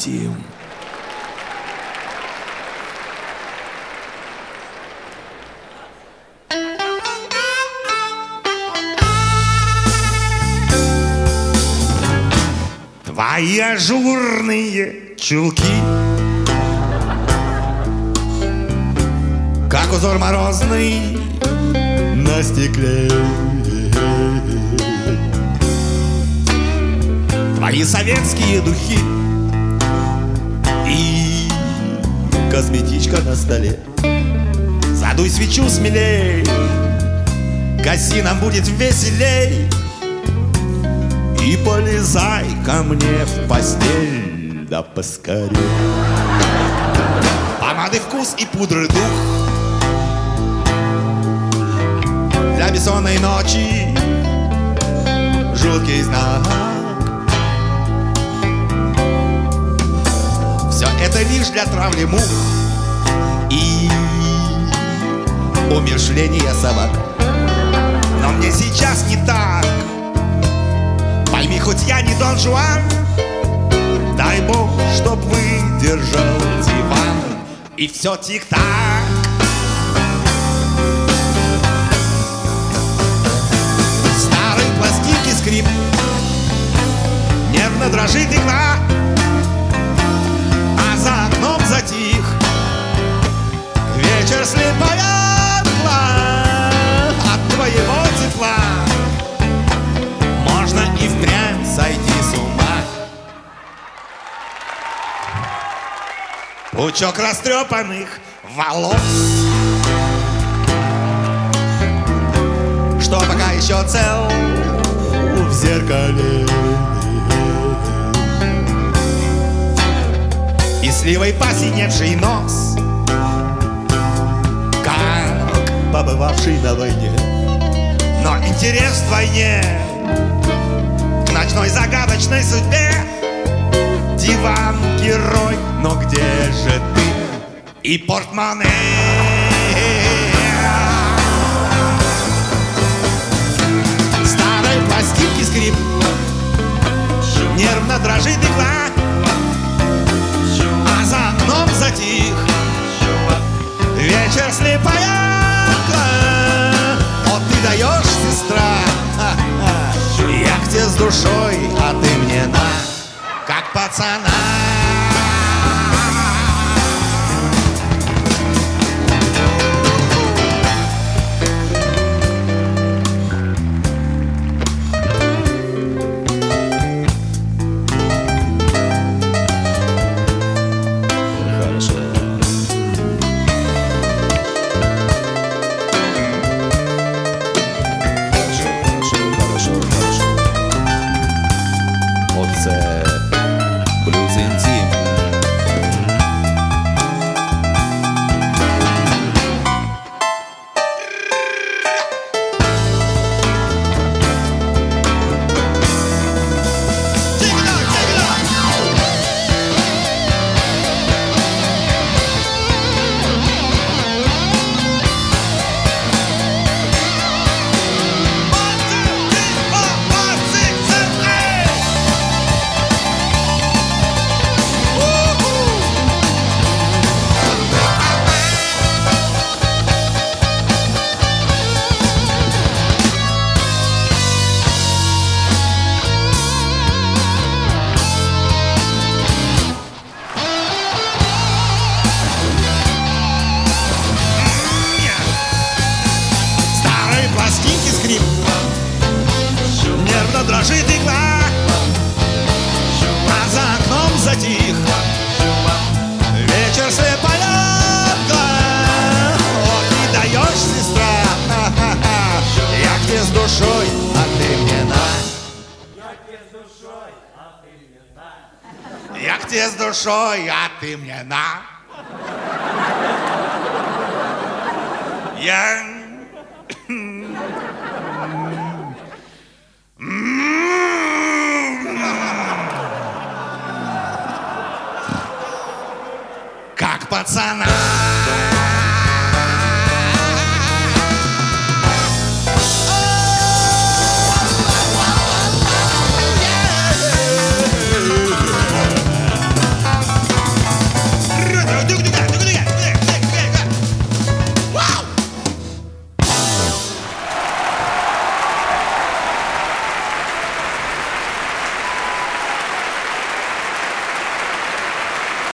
интим. Твои ажурные чулки, как узор морозный на стекле. Твои советские духи и косметичка на столе. Задуй свечу смелей, гаси, нам будет веселей. И полезай ко мне в постель, да поскорей. Помады вкус и пудры дух для бессонной ночи, жуткий знак. Все это лишь для травли мух и умерщвления собак. Но мне сейчас не так. Пойми, хоть я не Дон Жуан, дай Бог, чтоб выдержал диван. И все тик-так. Старой пластинки скрип, нервно дрожит игла, а за окном затих вечер слепая мгла. От твоего тепла можно и впрямь сойти с ума. Пучок растрепанных волос, что пока еще цел в зеркале, и сливой посиневший нос, как побывавший на войне. Но интерес в войне к ночной загадочной судьбе. Диван, герой, но где же ты и портмоне? Старой пластинки скрип, нервно дрожит игла, а за окном затих вечер слепая мгла. О, ты даешь, сестра, я к тебе с душой, а ты мне на, как пацана. Оце блюз інтим. Пластинки скрип, нервно дрожит игла, а за окном затих вечер слепая мгла. О, ты даешь, сестра, я к тебе с душой, а ты мне на. Я к тебе с душой, а ты мне на. Я к тебе с душой, а ты мне на. Я... как пацана.